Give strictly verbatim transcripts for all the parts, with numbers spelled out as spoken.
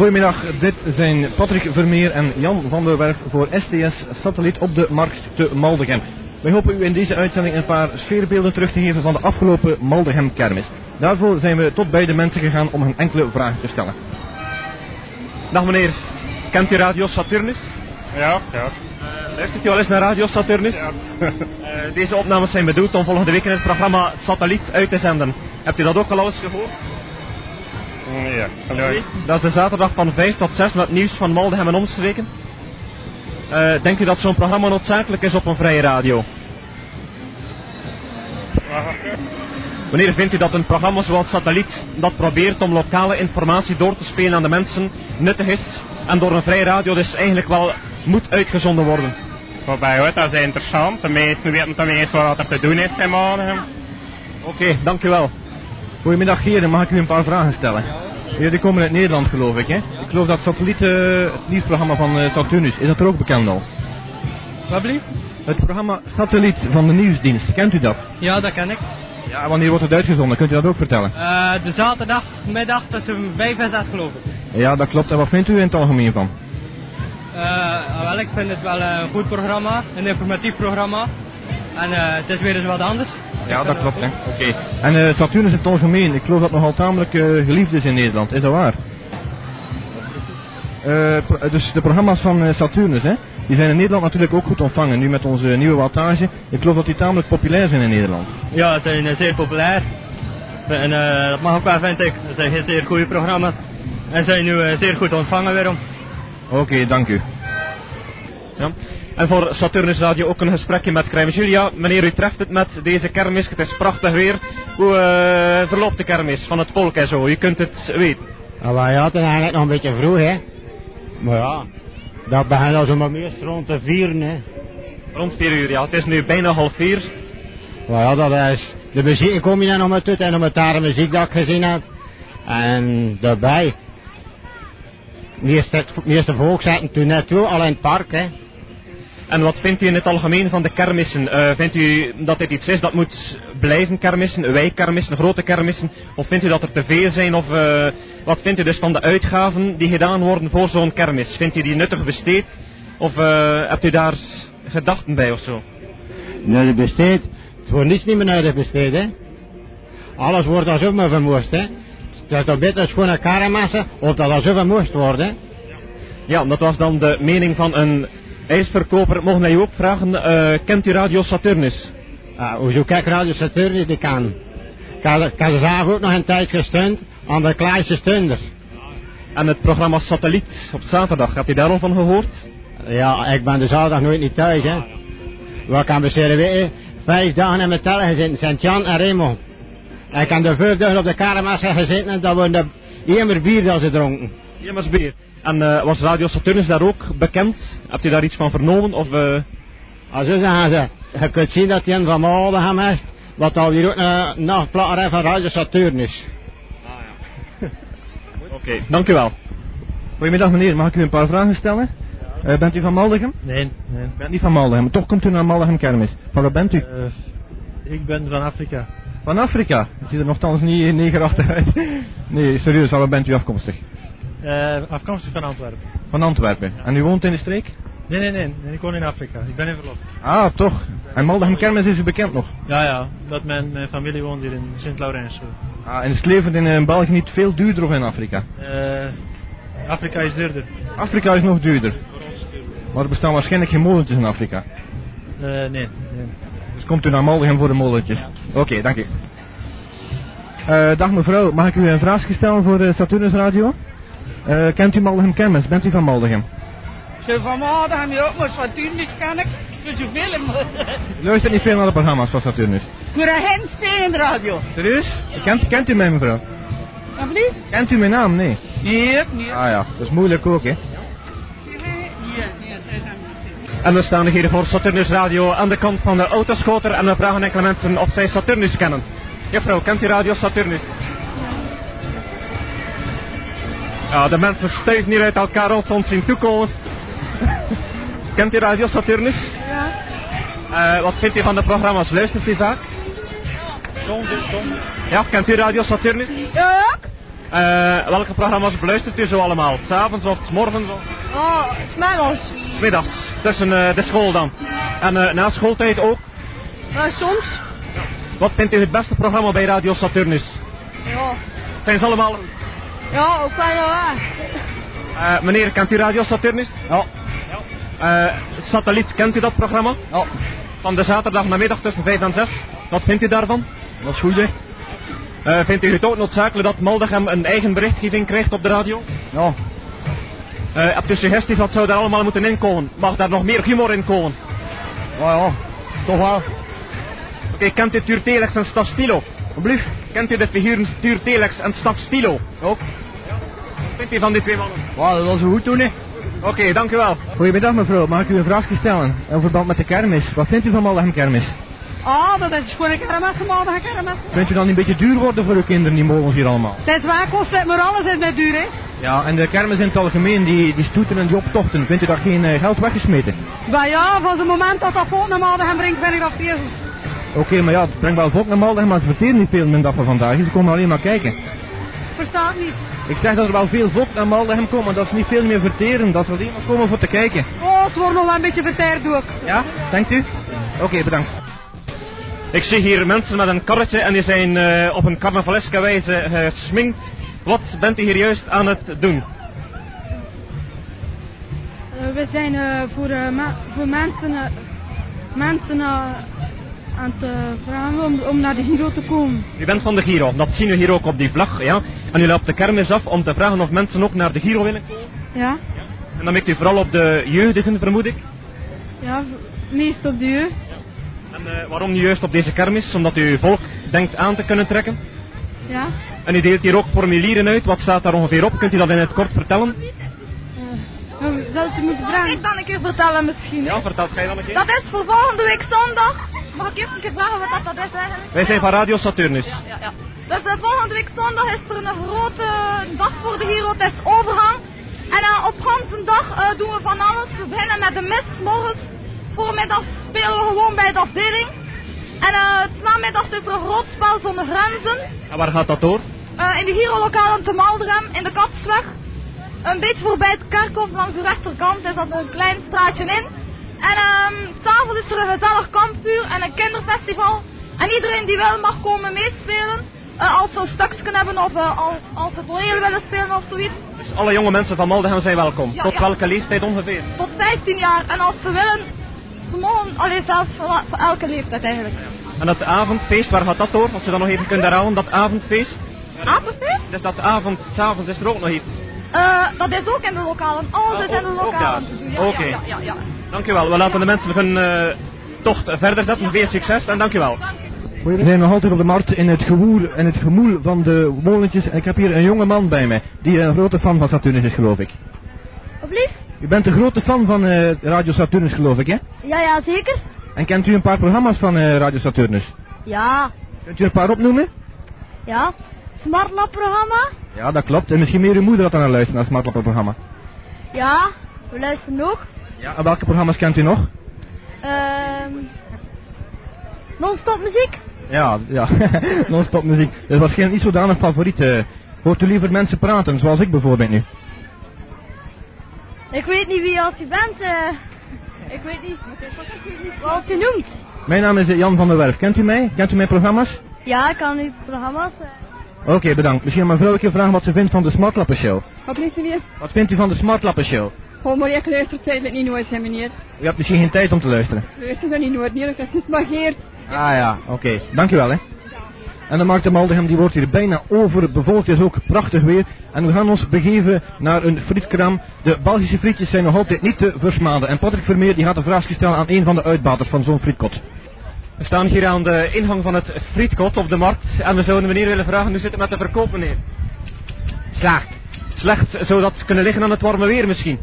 Goedemiddag, dit zijn Patrick Vermeer en Jan van der Werf voor S T S Satelliet op de markt te Maldegem. Wij hopen u in deze uitzending een paar sfeerbeelden terug te geven van de afgelopen Maldegem kermis. Daarvoor zijn we tot bij de mensen gegaan om hen enkele vragen te stellen. Dag meneer, kent u Radio Saturnus? Ja, ja. Uh, luistert u al eens naar Radio Saturnus? Ja. uh, deze opnames zijn bedoeld om volgende week in het programma Satelliet uit te zenden. Hebt u dat ook al eens gehoord? Ja. Nee. Dat is de zaterdag van vijf tot zes met nieuws van Maldegem en omstreken. Uh, denkt u dat zo'n programma noodzakelijk is op een vrije radio? Wanneer vindt u dat een programma zoals Satelliet dat probeert om lokale informatie door te spelen aan de mensen nuttig is en door een vrije radio dus eigenlijk wel moet uitgezonden worden? Voorbij hoor, dat is interessant. De meesten weten tenminste wat er te doen is in Maldegem. Oké, okay, dank u wel. Goedemiddag heren, mag ik u een paar vragen stellen? Jullie komen uit Nederland geloof ik, hè? Ik geloof dat Satelliet, uh, het nieuwsprogramma van uh, Saturnus, is dat er ook bekend al? Wat blieft? Het programma Satelliet van de nieuwsdienst, kent u dat? Ja, dat ken ik. Ja, wanneer wordt het uitgezonden? Kunt u dat ook vertellen? Uh, de zaterdagmiddag tussen vijf en zes geloof ik. Ja, dat klopt. En wat vindt u in het algemeen van? Uh, wel, ik vind het wel een goed programma, een informatief programma. En uh, het is weer eens wat anders. Ja, dat klopt, hè. Oké. Okay. En uh, Saturnus in het algemeen, ik geloof dat het nogal tamelijk uh, geliefd is in Nederland. Is dat waar? Uh, pro dus de programma's van uh, Saturnus, hè, die zijn in Nederland natuurlijk ook goed ontvangen. Nu met onze nieuwe wattage. Ik geloof dat die tamelijk populair zijn in Nederland. Ja, ze zijn uh, zeer populair. En uh, dat mag ook wel, vind ik. Het zijn zeer goede programma's. En zijn nu uh, zeer goed ontvangen weerom. Oké, okay, dank u. Ja. En voor Saturnus Radio ook een gesprekje met Crème Julia. Meneer, u treft het met deze kermis. Het is prachtig weer. Hoe uh, verloopt de kermis van het volk en zo? U kunt het weten. Nou, ja, het is eigenlijk nog een beetje vroeg, hè. Maar ja, dat begint al zomaar meest rond de vier, hè. Rond vier uur, ja. Het is nu bijna half vier. Nou ja, dat is... De muziek kom je dan nog met uit en nog met daar de muziek dat ik gezien heb. En daarbij... De meeste volk zaten toen net toe, al in het park, hè. En wat vindt u in het algemeen van de kermissen? Uh, vindt u dat dit iets is dat moet blijven kermissen, wijkkermissen, grote kermissen? Of vindt u dat er te veel zijn? Of uh, wat vindt u dus van de uitgaven die gedaan worden voor zo'n kermis? Vindt u die nuttig besteed? Of uh, hebt u daar gedachten bij of zo? Nuttig besteed? Het wordt niets niet meer nuttig besteed, hè. Alles wordt als ook maar vermoest, hè. Het is toch beter als gewoon een karremassen, of dat als ook vermoest wordt, hè. Ja, dat was dan de mening van een... ijsverkoper. Mogen wij u ook vragen, uh, kent u Radio Saturnus? Uh, hoezo kijk Radio Saturnus, die kan. Ik had ze zelf ook nog een tijd gestund aan de kleinste stunders. En het programma Satelliet op zaterdag, hebt u daar al van gehoord? Ja, ik ben de zaterdag nooit niet thuis, hè. Wat kan besteden weten? Vijf dagen in mijn tellen gezeten, Sint-Jan en Remo. Ik heb de vijf dagen op de karremassa gezeten en dat worden de immer bier dat ze dronken. Immers bier. En uh, was Radio Saturnus daar ook bekend? Hebt u daar iets van vernomen? Of, uh... ah, zo zeggen ze. Je kunt zien dat hij een van Maldegem is. Wat al hier ook een nachtplatter heeft van Radio Saturnus. Ah ja. Oké, okay, dank u wel. Goedemiddag meneer, mag ik u een paar vragen stellen? Uh, bent u van Maldegem? Nee, nee. Bent niet van Maldegem, toch komt u naar Maldegem kermis. Van waar bent u? Uh, ik ben van Afrika. Van Afrika? Het ziet er nogthans niet negerachtig uit. Nee, serieus, waar bent u afkomstig? Uh, afkomstig van Antwerpen. Van Antwerpen. En u woont in de streek? Nee, nee, nee, nee, ik woon in Afrika. Ik ben in verlof. Ah, toch. En Maldegem kermis is u bekend nog? Ja, ja. Dat mijn, mijn familie woont hier in Sint-Laurens. Ah, en is het leven in, in België niet veel duurder of in Afrika? Uh, Afrika is duurder. Afrika is nog duurder? Voor ons duurder. Maar er bestaan waarschijnlijk geen molentjes in Afrika? Uh, nee, nee. Dus komt u naar Maldegem voor de molentjes? Ja. Oké, okay, dank u. Uh, dag mevrouw, mag ik u een vraagje stellen voor uh, Saturnus Radio? Uh, kent u Maldegem kermis? Bent u van Maldegem? Zo van Maldegem, ja, maar Saturnus ken ik. Dus zoveel in U luistert niet veel naar de programma's van Saturnus? Voor een Henspeen radio. Serieus? Kent, kent u mij mevrouw? Wat blieft? Kent u mijn naam? Nee. Nee, nee. Ah ja, dat is moeilijk ook, hè? Nee, nee, nee, dat is niet. En we staan hier voor Saturnus Radio aan de kant van de autoscoter en we vragen enkele mensen of zij Saturnus kennen. Juffrouw, kent u Radio Saturnus? Ja, de mensen stuiven hier uit elkaar als ze ons zien toekomen. Kent u Radio Saturnus? Ja. Uh, wat vindt u van de programma's? Luistert u vaak? Soms, soms. Ja, kent u Radio Saturnus? Ja. Uh, welke programma's beluistert u zo allemaal? 's Avonds of 's morgens? Of... Oh, smiddags. 's Middags, tussen uh, de school dan. En uh, na schooltijd ook? Uh, soms. Wat vindt u het beste programma bij Radio Saturnus? Ja. Zijn ze allemaal... Ja, ook wel ja. Uh, meneer, kent u Radio Saturnus? Ja. Uh, Satelliet, kent u dat programma? Ja. Van de zaterdag namiddag tussen vijf en zes. Wat vindt u daarvan? Dat is goed, hè? Uh, vindt u het ook noodzakelijk dat Maldegem een eigen berichtgeving krijgt op de radio? Ja. Uh, hebt u suggesties wat zou daar allemaal moeten inkomen? Mag daar nog meer humor in komen? Ja, ja. Toch wel. Oké, okay, kent u Tuur Telex en Staf Stilo? Alsjeblieft. Kent u de figuren Tuur Telex en Staf Stilo? Ook. Wat vindt u van die twee mannen? Ja, dat was een goed doen, hè? Oké, okay, dank u wel. Goedemiddag mevrouw, mag ik u een vraagje stellen? In verband met de kermis. Wat vindt u van Maldegem kermis? Ah, dat is gewoon een kermis, een kermis. Vindt u dan een beetje duur worden voor uw kinderen, die molens hier allemaal? Het is waar, kost het maar alles is net duur, hè? Ja, en de kermis in het algemeen, die, die stoeten en die optochten, vindt u daar geen uh, geld weggesmeten? Maar ja, van het moment dat dat volk naar Maldegem brengt, vind ik dat veel. Oké, okay, maar ja, het brengt wel volk naar Maldegem, maar ze verteren niet veel in de dag van vandaag. Ze komen alleen maar kijken. Verstaat niet. Ik zeg dat er wel veel volk naar Maldegem komen, maar dat ze niet veel meer verteren. Dat ze alleen maar komen voor te kijken. Oh, het wordt nog wel een beetje verteerd ook. Ja, denkt u? Oké, okay, bedankt. Ik zie hier mensen met een karretje en die zijn uh, op een carnavaleske wijze gesminkt. Wat bent u hier juist aan het doen? Uh, we zijn uh, voor, uh, ma voor mensen, uh, mensen uh, aan het uh, vragen om, om naar de Giro te komen. U bent van de Giro, dat zien we hier ook op die vlag, ja. En u loopt de kermis af om te vragen of mensen ook naar de Giro willen komen? Ja. En dan mikt u vooral op de jeugdigen, vermoed ik? Ja, meest op de jeugd. En uh, waarom nu juist op deze kermis? Omdat u volk denkt aan te kunnen trekken? Ja. En u deelt hier ook formulieren uit, wat staat daar ongeveer op? Kunt u dat in het kort vertellen? Uh, dat u moeten vragen. Mag ik dan een keer vertellen misschien? Ja, vertel jij dan een keer. Dat is voor volgende week zondag. Mag ik eerst een keer vragen wat dat, dat is eigenlijk? Wij zijn van Radio Saturnus. Ja, ja, ja. Dus uh, volgende week zondag is er een grote dag voor de Giro, het is overgang. En uh, op ganse dag uh, doen we van alles. We beginnen met de mis, morgens, voormiddag spelen we gewoon bij de afdeling. En uh, het namiddag is er een groot spel zonder grenzen. En waar gaat dat door? Uh, in de Giro-lokaal in te Maldegem, in de Kapsweg. Een beetje voorbij het kerkhof, langs de rechterkant is dat een klein straatje in. En um, s'avonds is er een gezellig kampvuur en een kinderfestival. En iedereen die wil mag komen meespelen. Uh, als ze een stukje hebben of uh, als, als ze toneel willen spelen of zoiets. Dus alle jonge mensen van Maldegem zijn welkom. Ja, Tot ja. welke leeftijd ongeveer? Tot vijftien jaar. En als ze willen, ze mogen alleen zelfs voor, voor elke leeftijd eigenlijk. En dat avondfeest, waar gaat dat door? Als je dat nog even kunt herhalen, dat avondfeest? Avondfeest? Dus dat avond, s'avonds is er ook nog iets? Uh, dat is ook in de lokalen. Alles Ah, is in de ook- ook lokalen daar. te doen. Ja, Oké. ja, ja, ja, ja. Dank u wel. We laten de mensen hun uh, tocht verder zetten. Veel succes en dank u wel. We zijn nog altijd op de markt in het gewoel en het gemoel van de molentjes. En ik heb hier een jonge man bij mij, die een grote fan van Saturnus is, geloof ik. Alsjeblieft? U bent een grote fan van uh, Radio Saturnus, geloof ik, hè? Ja, ja, zeker. En kent u een paar programma's van uh, Radio Saturnus? Ja. Kunt u een paar opnoemen? Ja. Smartlab programma. Ja, dat klopt. En misschien meer uw moeder dat aan luisteren naar het Smartlap-programma. Ja. We luisteren nog. Ja, en welke programma's kent u nog? Ehm Non-stop muziek. Ja, ja. Non-stop muziek. Dat is waarschijnlijk niet zodanig favoriet. Uh, hoort u liever mensen praten, zoals ik bijvoorbeeld nu? Ik weet niet wie als je bent. eh ik weet niet. Wat je noemt. Mijn naam is uh, Jan van der Werf. Kent u mij? Kent u mijn programma's? Ja, ik kan uw programma's. eh. Oké, okay, bedankt. Misschien mag mevrouw een keer vragen wat ze vindt van de Smartlappen Show. Wat lief meneer? Wat vindt u van de Smartlappen Show? Oh, maar ik luister tijdelijk niet nooit, hè meneer. U hebt misschien geen tijd om te luisteren. Luister zo niet nooit, meneer. Het is maar geert. Ah ja, oké. Okay. Dank u wel, hè. En de markt in Maldegem die wordt hier bijna overbevolkt. Het is ook prachtig weer. En we gaan ons begeven naar een frietkraam. De Belgische frietjes zijn nog altijd niet te versmaden. En Patrick Vermeer die gaat een vraag stellen aan een van de uitbaters van zo'n frietkot. We staan hier aan de ingang van het frietkot op de markt. En we zouden meneer willen vragen, hoe zit het met de verkoop, meneer? Slecht. Slecht, zou dat kunnen liggen aan het warme weer misschien?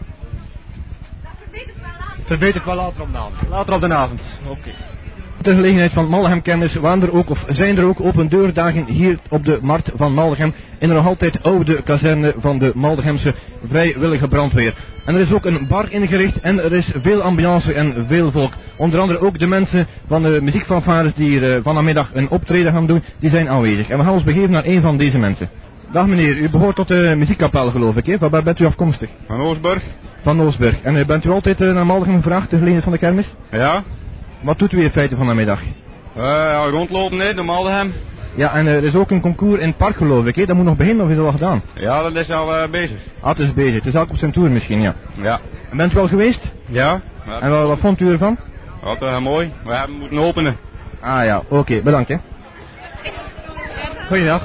Verbetert wel later op de avond. Later op de avond, oké. Okay. Ter gelegenheid van Maldegem Kermis waren er ook, of zijn er ook open deurdagen hier op de markt van Maldegem in de nog altijd oude kazerne van de Maldegemse vrijwillige brandweer. En er is ook een bar ingericht en er is veel ambiance en veel volk. Onder andere ook de mensen van de muziekfanfares die hier uh, vanmiddag een optreden gaan doen, die zijn aanwezig. En we gaan ons begeven naar een van deze mensen. Dag meneer, u behoort tot de muziekkapel geloof ik, hè? Waar waar bent u afkomstig? Van Oostburg. Van Oostburg. En uh, bent u altijd uh, naar Maldegem gevraagd, de gelegenheid van de kermis? Ja. Wat doet u in feite van de middag? Uh, ja, rondlopen hè, door Maldegem. Ja, en uh, er is ook een concours in het park geloof ik, hè? Dat moet nog beginnen of is dat al gedaan? Ja, dat is al uh, bezig. Ah, het is bezig. Het is ook op zijn tour misschien, ja. Ja. En bent u al geweest? Ja. En wat, wat vond u ervan? Wat uh, mooi. We hebben moeten openen. Ah ja, oké, okay, bedankt hè. Goeiedag.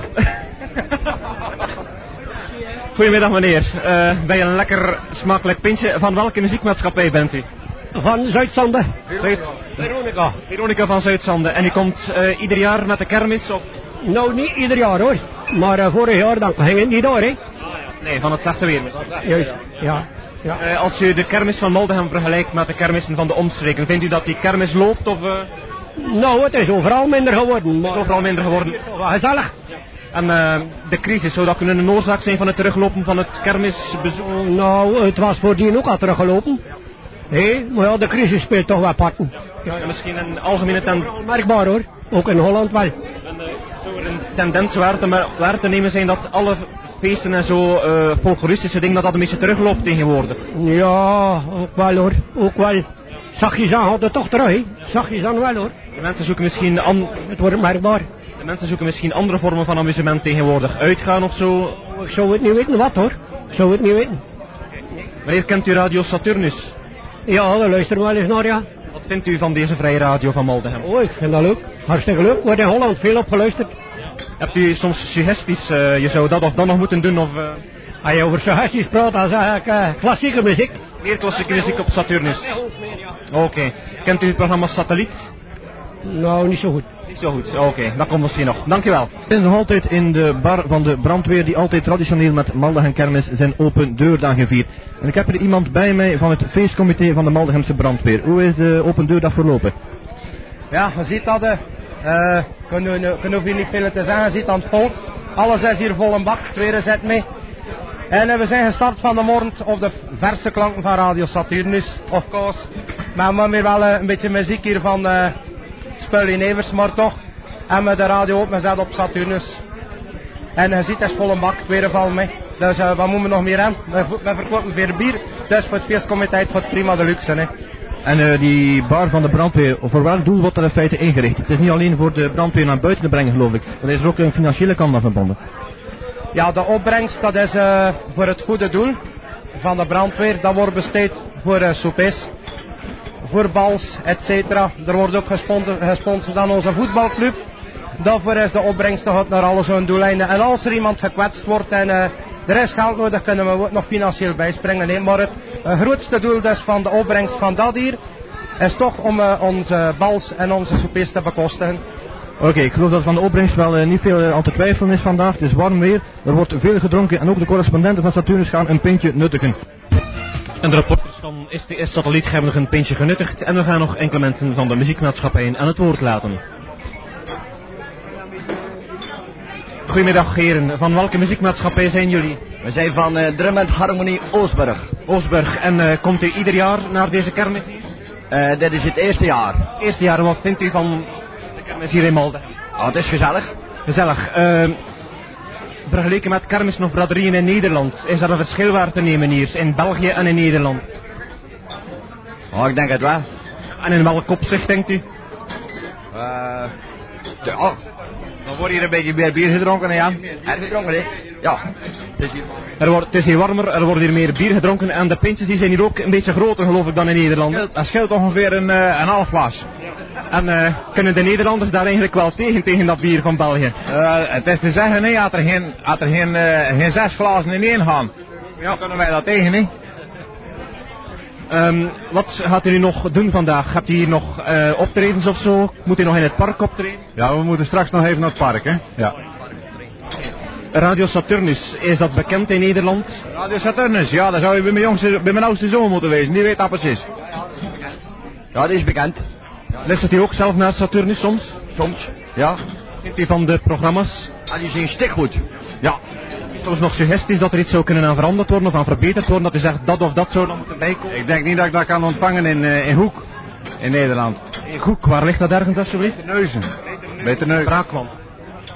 Goedemiddag meneer. Uh, bij een lekker smakelijk pintje. Van welke muziekmaatschappij bent u? Van Zuid-Zande. Zuid... Veronica. Veronica van Zuid-Zande. En u komt uh, ieder jaar met de kermis op? Nou, niet ieder jaar hoor. Maar uh, vorig jaar dan ging het niet door hè. Nee, van het slechte weer. Juist, ja. ja. Uh, als u de kermis van Maldegem vergelijkt met de kermissen van de omstreken, vindt u dat die kermis loopt of... Uh... Nou, het is overal minder geworden. Maar... Het is overal minder geworden. Wel gezellig. En uh, de crisis, zou dat kunnen een oorzaak zijn van het teruglopen van het kermisbezoek? Nou, het was voordien ook al teruggelopen. Hé, maar ja, de crisis speelt toch wel parten. Ja, ja, misschien een algemene tendens. Merkbaar hoor, ook in Holland wel. En uh, zou er een tendens waar te, waar te nemen zijn dat alle feesten en zo uh, folkloristische dingen, dat dat een beetje terugloopt tegenwoordig? Ja, ook wel hoor, ook wel. Zachtjes aan gaat het toch terug, hè? Zachtjes aan wel hoor. De mensen zoeken misschien an... Het wordt merkbaar. De mensen zoeken misschien andere vormen van amusement tegenwoordig. Uitgaan of zo. Ik zou het niet weten wat hoor. Ik zou het niet weten. Wanneer kent u Radio Saturnus? Ja, daar luister wel eens naar ja. Wat vindt u van deze vrije radio van Maldegem? Oh, ik vind dat leuk. Hartstikke leuk. Wordt in Holland veel op geluisterd. Hebt u soms suggesties? Uh, je zou dat of dat nog moeten doen of... Uh... Als je over suggesties praat, dan zeg ik uh, klassieke muziek. Meer klassieke muziek op Saturnus? Oké. Okay. Kent u het programma Satelliet? Nou, niet zo goed. Niet zo goed, oké. Okay. Dat komt misschien nog. Dankjewel. We zijn nog altijd in de bar van de brandweer die altijd traditioneel met Maldegem Kermis zijn open deurdagen viert. En ik heb er iemand bij mij van het feestcomité van de Maldegemse brandweer. Hoe is de open deurdag verlopen? Ja, je ziet dat, uh, kunnen, kunnen we hier niet veel te zeggen, je ziet aan het volk. Alles is hier vol een bak, tweede zet mee. En uh, we zijn gestart van de morgen op de verse klanken van Radio Saturnus, of course. Maar we hebben wel uh, een beetje muziek hier van uh, Spully Nevers, maar toch. En we de radio opgezet op Saturnus. En je ziet, het is vol een bak, tweede val mee. Dus uh, wat moeten we nog meer aan? We, we verkopen weer bier, dus voor het feestcomité voor het prima de luxe. Hè. En uh, die bar van de brandweer, voor welk doel wordt dat in feite ingericht? Het is niet alleen voor de brandweer naar buiten te brengen geloof ik, maar er is ook een financiële kant aan verbonden. Ja, de opbrengst dat is uh, voor het goede doel van de brandweer. Dat wordt besteed voor uh, soupés, voor bals, et cetera. Er wordt ook gesponsord, gesponsord aan onze voetbalclub. Daarvoor is de opbrengst gaat naar alle zo'n doeleinden. En als er iemand gekwetst wordt en uh, er is geld nodig, kunnen we ook nog financieel bijspringen. Nee, maar het uh, grootste doel dus van de opbrengst van dat hier is toch om uh, onze bals en onze soupés te bekostigen. Oké, okay, ik geloof dat van de opbrengst wel uh, niet veel uh, aan te twijfelen is vandaag. Het is warm weer, er wordt veel gedronken en ook de correspondenten van Saturnus gaan een pintje nuttigen. En de rapporters van S T S Satelliet hebben nog een pintje genuttigd en we gaan nog enkele mensen van de muziekmaatschappij aan het woord laten. Goedemiddag heren, van welke muziekmaatschappij zijn jullie? We zijn van uh, Drum and Harmonie Oostburg. Oostburg, en uh, komt u ieder jaar naar deze kermis hier? Uh, dit is het eerste jaar. Eerste jaar, wat vindt u van de kermis hier in Maldegem? Oh, het is gezellig. Gezellig. Uh, vergeleken met kermis nog braderieën in Nederland, is er een verschil waar te nemen hier, in België en in Nederland? Oh, ik denk het wel. En in welk opzicht denkt u? Uh, de, oh. Dan wordt hier een beetje meer bier gedronken, ja. En gedronken, hè? Ja. Het is hier... Er wordt, het is hier warmer, er wordt hier meer bier gedronken en de pintjes die zijn hier ook een beetje groter, geloof ik, dan in Nederland. Dat scheelt ongeveer een, uh, een half glas. En uh, kunnen de Nederlanders daar eigenlijk wel tegen, tegen dat bier van België? Uh, het is te zeggen, nee, had er geen, had er geen, uh, geen zes glazen in één gaan. Ja, dan kunnen wij dat tegen, niet? Um, wat gaat u nu nog doen vandaag? Hebt u hier nog uh, optredens of zo? Moet u nog in het park optreden? Ja, we moeten straks nog even naar het park, hè? Ja. Radio Saturnus, is dat bekend in Nederland? Radio Saturnus, ja, dat zou je bij mijn, jongste, bij mijn oudste zoon moeten wezen, die weet dat precies. Ja, die is bekend. Luistert u ook zelf naar Saturnus soms? Soms, ja. Vindt u van de programma's? Ah, die zijn stikgoed. Ja. Soms nog suggesties dat er iets zou kunnen aan veranderd worden of aan verbeterd worden, dat u zegt dat of dat zou er moeten bijkomen? Ik denk niet dat ik dat kan ontvangen in, uh, in Hoek, in Nederland. In Hoek, waar ligt dat ergens alsjeblieft? Neuzen. Bij Terneuzen. Braakman.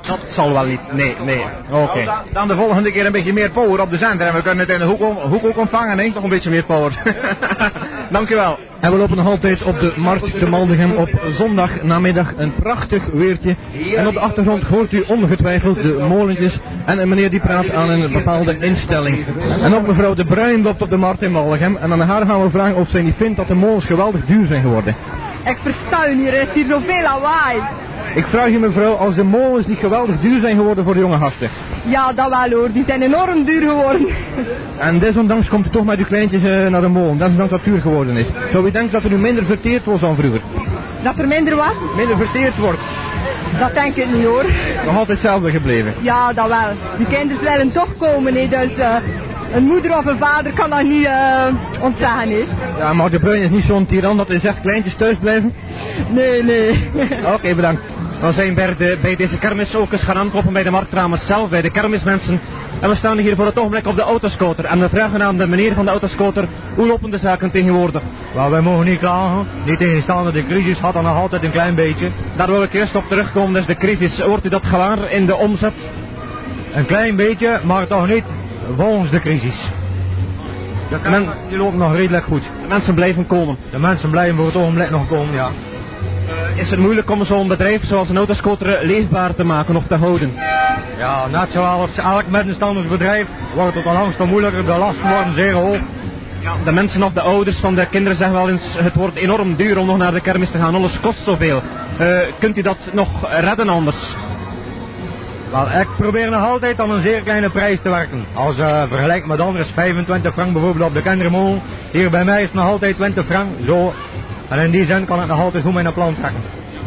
Dat zal wel niet, nee, nee. Oké. Okay. Dan, dan de volgende keer een beetje meer power op de zender en we kunnen het in de hoek, om, hoek ook ontvangen, hè? Nog een beetje meer power. Dankjewel. En we lopen nog altijd op de markt te Maldegem op zondag namiddag een prachtig weertje. En op de achtergrond hoort u ongetwijfeld de molentjes en een meneer die praat aan een bepaalde instelling. En ook mevrouw De Bruin loopt op de markt in Maldegem en aan haar gaan we vragen of zij niet vindt dat de molens geweldig duur zijn geworden. Ik versta u niet, er is hier zoveel lawaai. Ik vraag u mevrouw, als de molens niet geweldig duur zijn geworden voor de jonge gasten? Ja, dat wel hoor, die zijn enorm duur geworden. En desondanks komt u toch met uw kleintjes uh, naar de molen, desondanks dat het duur geworden is. Zou u denken dat er nu minder verteerd wordt dan vroeger? Dat er minder wat? Minder verteerd wordt? Dat denk ik niet hoor. Nog altijd hetzelfde gebleven? Ja, dat wel. Die kinderen willen toch komen, hè, dus uh, een moeder of een vader kan dat niet uh, ontzeggen. Hè. Ja, maar De Bruin is niet zo'n tiran dat hij zegt kleintjes thuis blijven? Nee, nee. Oké, okay, bedankt. We zijn bij, de, bij deze kermis ook eens gaan aankloppen bij de marktkramers zelf, bij de kermismensen. En we staan hier voor het ogenblik op de autoscooter. En we vragen aan de meneer van de autoscooter, hoe lopen de zaken tegenwoordig? Wel, wij mogen niet klagen. Niet tegenstaande de crisis had er nog altijd een klein beetje. Daar wil ik eerst op terugkomen, dus de crisis. Hoort u dat gewaar in de omzet? Een klein beetje, maar toch niet volgens de crisis. De kermis die loopt nog redelijk goed. De mensen blijven komen. De mensen blijven voor het ogenblik nog komen, ja. Uh, is het moeilijk om zo'n bedrijf zoals een autoscooter leefbaar te maken of te houden? Ja, net zoals elk middenstands bedrijf wordt het al langst moeilijker. De lasten worden zeer hoog. Ja, de mensen of de ouders van de kinderen zeggen wel eens, het wordt enorm duur om nog naar de kermis te gaan. Alles kost zoveel. Uh, kunt u dat nog redden anders? Wel, ik probeer nog altijd aan een zeer kleine prijs te werken. Als je uh, vergelijkt met anderen is vijfentwintig frank bijvoorbeeld op de kindermolen. Hier bij mij is het nog altijd twintig frank. Zo. En in die zin kan ik nog altijd goed mijn plan trekken.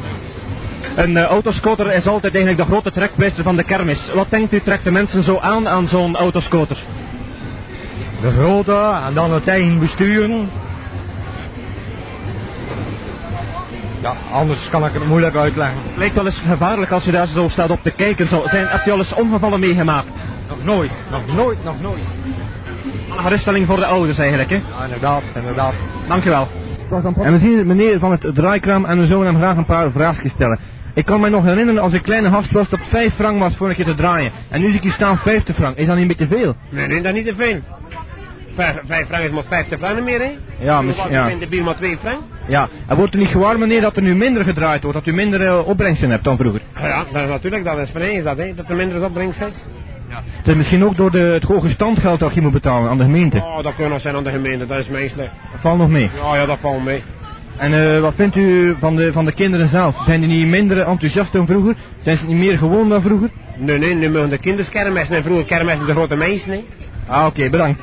Een uh, autoscooter is altijd eigenlijk de grote trekpleister van de kermis. Wat denkt u, trekt de mensen zo aan aan zo'n autoscooter? De grote en dan het eigen besturen. Ja, anders kan ik het moeilijk uitleggen. Het lijkt wel eens gevaarlijk als je daar zo staat op te kijken. Zo. Zijn, hebt u al eens ongevallen meegemaakt? Nog nooit, nog nooit, nog nooit. Een geruststelling voor de ouders eigenlijk, hè? Ja, inderdaad, inderdaad. Dankjewel. En we zien de meneer van het draaikraam en we zullen hem graag een paar vraagjes stellen. Ik kan me nog herinneren als ik kleine gast was dat vijf frank was voor een keer te draaien. En nu zie ik hier staan vijftig frank. Is dat niet een beetje veel? Nee, nee, dat is niet te veel. vijf frank is maar vijftig frank meer, hè? Ja, misschien, ja. In de bier maar twee frank. Ja, en wordt u niet gewaar, meneer, dat er nu minder gedraaid wordt, dat u minder uh, opbrengsten hebt dan vroeger? Ja, dat is natuurlijk, dat is van eens dat, hè, dat er minder opbrengst is. Ja. Het is misschien ook door de, het hoge standgeld dat je moet betalen aan de gemeente. Oh, dat kan nog zijn aan de gemeente, dat is menselijk. Dat valt nog mee? Ja, ja, dat valt mee. En uh, wat vindt u van de, van de kinderen zelf? Zijn die niet minder enthousiast dan vroeger? Zijn ze niet meer gewoon dan vroeger? Nee, nee, nu mogen de kinders kermissen en vroeger kermissen de grote mensen, hè. Ah, oké, okay, bedankt.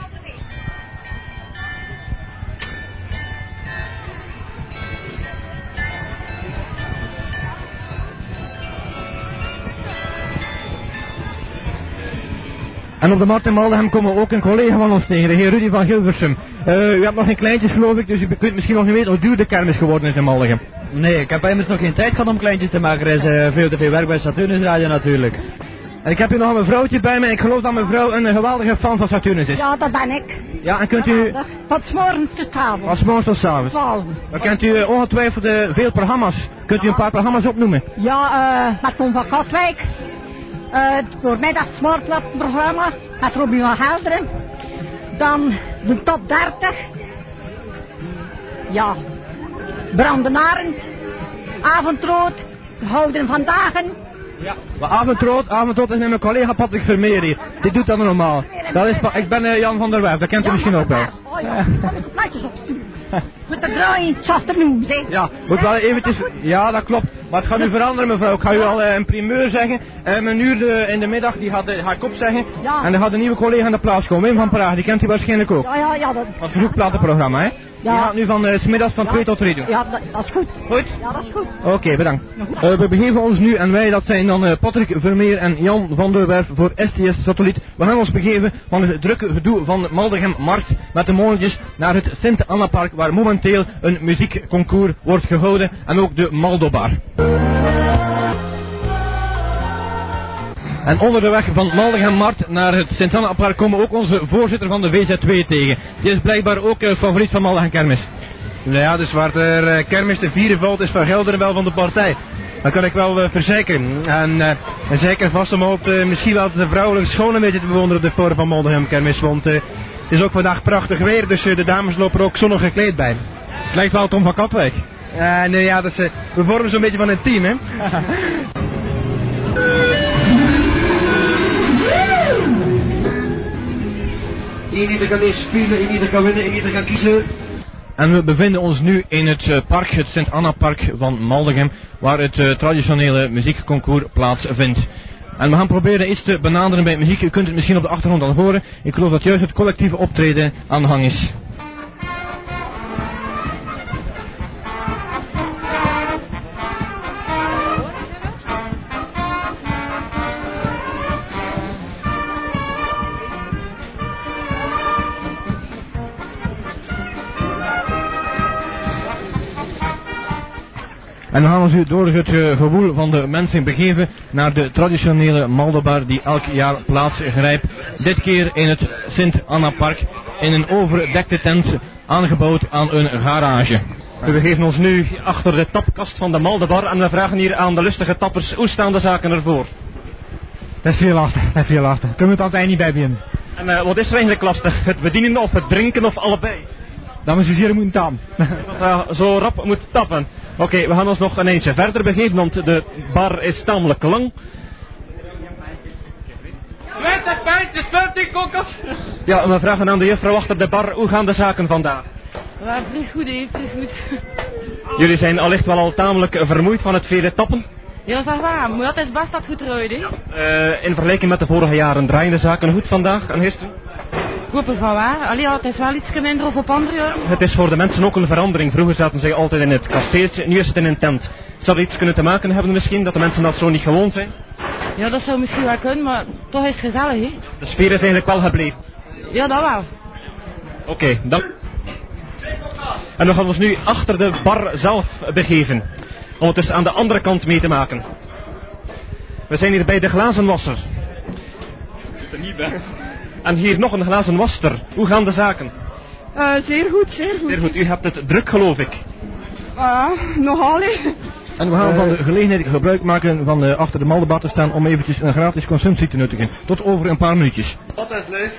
En op de markt in Maldegem komen we ook een collega van ons tegen, de heer Rudy van Gilversum. Uh, u hebt nog geen kleintjes geloof ik, dus u kunt misschien nog niet weten hoe duur de kermis geworden is in Maldegem. Nee, ik heb immers nog geen tijd gehad om kleintjes te maken. Er is uh, veel te veel werk bij Saturnus Radio natuurlijk. En ik heb hier nog een mevrouwtje bij me. Ik geloof dat mevrouw een geweldige fan van Saturnus is. Ja, dat ben ik. Ja, en kunt u... Van 's morgens tot 's avonds. Van 's morgens tot 's avonds. Dan kent u uh, ongetwijfeld uh, veel programma's. Kunt u een paar programma's opnoemen? Ja, uh, met Tom van Katwijk. Uh, voor mij dat Smartweb-programma. Met Robin van Gelderen. Dan de top dertig. Ja. Brandenarend. Avondrood. Houden van Dagen. Ja. Maar Avondrood, Avondrood is met mijn collega Patrick Vermeer hier. Die doet dat normaal. Dat is, ik ben uh, Jan van der Werf, dat kent u misschien ook wel. Oh ja, dat moet ik plaatjes opsturen. Met de draai in het afternoon, zeg. Ja, moet wel eventjes... Ja, dat klopt. Maar het gaat nu veranderen, mevrouw. Ik ga u al uh, een primeur zeggen. Um, een uur de, in de middag, die gaat, uh, ga ik opzeggen. Ja. En dan gaat een nieuwe collega aan de plaats komen. Wim van Praag, die kent u waarschijnlijk ook. Ja, ja, ja. Dat... Wat verzoekplatenprogramma, hè? Ja. Die gaat nu van uh, 's middags van twee ja. tot drie doen. Ja, dat, dat is goed. Goed? Ja, dat is goed. Oké, okay, bedankt. Uh, we begeven ons nu, en wij dat zijn dan uh, Patrick Vermeer en Jan van der Werf voor S T S Satelliet. We gaan ons begeven van het drukke gedoe van Maldegem Markt met de molentjes naar het Sint-Anna-park, waar momenteel een muziekconcours wordt gehouden en ook de Maldobar. En onder de weg van Maldegem Markt naar het Sint-Anna-park komen we ook onze voorzitter van de V Z twee tegen. Die is blijkbaar ook uh, favoriet van Maldegem Kermis. Nou ja, dus waar er uh, kermis te vieren valt is Van Gelderen wel van de partij. Dat kan ik wel uh, verzekeren. En, uh, en zeker vast om ook uh, misschien wel de vrouwelijke schoon een beetje te bewonderen op de Forum van Maldegem kermis. Want uh, het is ook vandaag prachtig weer, dus uh, de dames lopen er ook zonnig gekleed bij. Het lijkt wel Tom van Katwijk. Uh, nee, ja, dus, uh, we vormen zo'n beetje van een team, hè. Ieder kan deze spelen, ieder kan winnen, ieder kan kiezen. En we bevinden ons nu in het uh, park, het Sint-Anna-park van Maldegem, waar het uh, traditionele muziekconcours plaatsvindt. En we gaan proberen iets te benaderen bij muziek. U kunt het misschien op de achtergrond al horen. Ik geloof dat juist het collectieve optreden aan de gang is. En we gaan ons nu door het uh, gewoel van de mensen begeven naar de traditionele Maldebar die elk jaar plaats grijpt. Dit keer in het Sint-Anna-park in een overdekte tent aangebouwd aan een garage. We begeven ons nu achter de tapkast van de Maldebar en we vragen hier aan de lustige tappers hoe staan de zaken ervoor. Dat is veel lastig, dat is veel lastig. Kunnen we het altijd niet bij beginnen. En uh, wat is er eigenlijk lastig? Het bedienen of het drinken of allebei? Dan moet je hier moeten tappen. Dat uh, zo rap moet tappen. Oké, okay, we gaan ons nog een eindje verder begeven, want de bar is tamelijk lang. twintig pijntjes, twintig kokkers. Ja, we vragen aan de juffrouw achter de bar, hoe gaan de zaken vandaag? Ja, vrij goed, hè, vrij goed. Jullie zijn allicht wel al tamelijk vermoeid van het vele tappen? Ja, dat is wel waar, maar dat is best dat goed eruit, hè. Uh, in vergelijking met de vorige jaren draaien de zaken goed vandaag en gisteren? Goed er van waar. Allee, het is wel iets minder of op andere jaren. Het is voor de mensen ook een verandering. Vroeger zaten zij altijd in het kasteeltje, nu is het in een tent. Zou het iets kunnen te maken hebben misschien, dat de mensen dat zo niet gewoon zijn? Ja, dat zou misschien wel kunnen, maar toch is het gezellig, hè. De sfeer is eigenlijk wel gebleven. Ja, dat wel. Oké, okay, dan. En we gaan ons nu achter de bar zelf begeven. Om het dus aan de andere kant mee te maken. We zijn hier bij de glazenwasser. Zit er niet bij. En hier nog een glazen wasser. Hoe gaan de zaken? Uh, zeer goed, zeer goed. Zeer goed, u hebt het druk geloof ik. Ah, uh, nogal hè. En we gaan uh, van de gelegenheid gebruik maken van uh, achter de Maldebar te staan om eventjes een gratis consumptie te nuttigen. Tot over een paar minuutjes. Dat is leuk.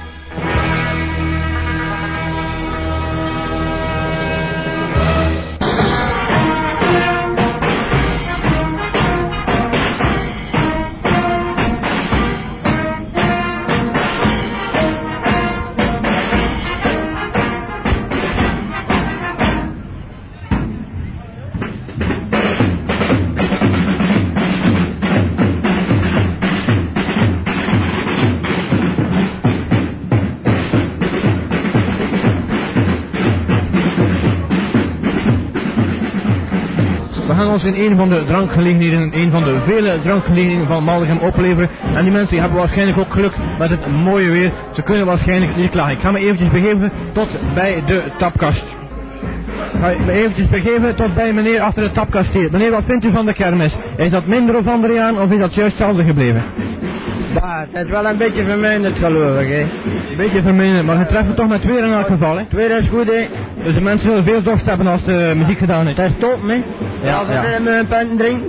Ons in een van de drankgelegenheden, een van de vele drankgelegenheden van Maldegem opleveren. En die mensen die hebben waarschijnlijk ook geluk met het mooie weer. Ze kunnen waarschijnlijk niet klagen. Ik ga me eventjes begeven tot bij de tapkast. Ik ga me eventjes begeven tot bij meneer achter de tapkast hier. Meneer, wat vindt u van de kermis? Is dat minder of andere jaren of is dat juist hetzelfde gebleven? Ja, het is wel een beetje verminderd geloof ik, hè. Een beetje verminderd, maar je treft het toch met weer in elk geval, hè? Weer is goed, hè. Dus de mensen zullen veel dorst hebben als de muziek gedaan is. Dat is top, hè. Ja, als ze ja. met een pen drinken.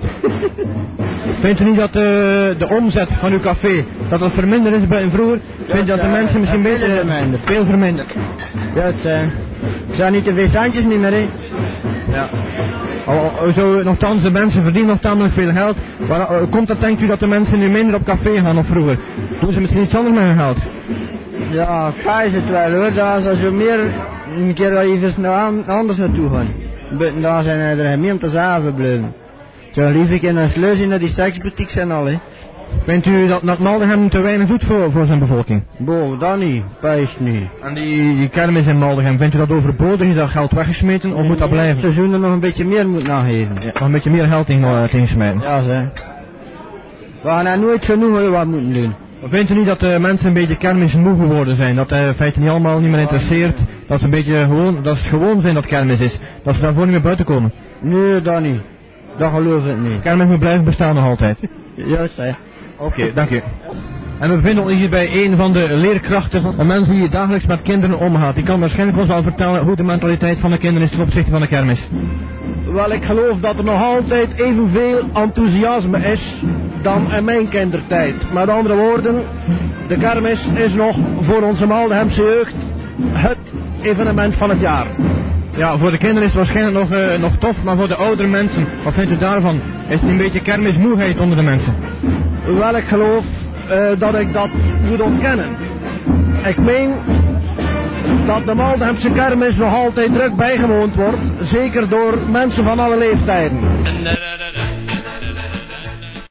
Vindt u niet dat uh, de omzet van uw café, dat dat verminderd is bij vroeger? Vindt u dat de mensen misschien beter... Veel verminderd. Veel verminderd. Ja, het zijn, het zijn niet te veel centjes niet meer, hè. Ja. Al, al, zo, nogthans, de mensen verdienen nog tamelijk veel geld. Maar uh, komt dat, denkt u, dat de mensen nu minder op café gaan of vroeger? Doen ze misschien iets anders met hun geld? Ja, ga is het wel hoor. Dat is zo meer een keer dat even naar anders naartoe gaan. Buiten daar zijn er gemeentes aangebleven. Zo lief in een sleus in die seksboutique en al, hè. Vindt u dat, dat Maldegem te weinig doet voor, voor zijn bevolking? Bo, dat niet. Pijs niet. En die, die kermis in Maldegem, vindt u dat overbodig? Is dat geld weggesmeten of nee, moet dat blijven? Het seizoen er nog een beetje meer moet nageven. Ja, nog een beetje meer geld tegen, uh, tegen smijten. Ja, zeg. We gaan er nooit genoeg wat moeten doen. Vindt u niet dat uh, mensen een beetje kermis moe geworden zijn? Dat uh, feiten niet allemaal niet meer interesseert? Dat ze een beetje gewoon, dat ze gewoon zijn dat kermis is? Dat ze daarvoor niet meer buiten komen? Nee, dat niet. Dat geloof ik niet. Kermis moet blijven bestaan nog altijd. Juist, hè. Oké, okay, dank u. En we bevinden ons hier bij een van de leerkrachten, een mens die dagelijks met kinderen omgaat. Die kan waarschijnlijk ons wel vertellen hoe de mentaliteit van de kinderen is ten opzichte van de kermis. Wel, ik geloof dat er nog altijd evenveel enthousiasme is dan in mijn kindertijd. Met andere woorden, de kermis is nog voor onze Maldehemse jeugd het evenement van het jaar. Ja, voor de kinderen is het waarschijnlijk nog, uh, nog tof, maar voor de oudere mensen, wat vindt u daarvan? Is het een beetje kermismoeheid onder de mensen? Wel, ik geloof uh, dat ik dat moet ontkennen. Ik meen dat de Maldehemse kermis nog altijd druk bijgewoond wordt, zeker door mensen van alle leeftijden. En er,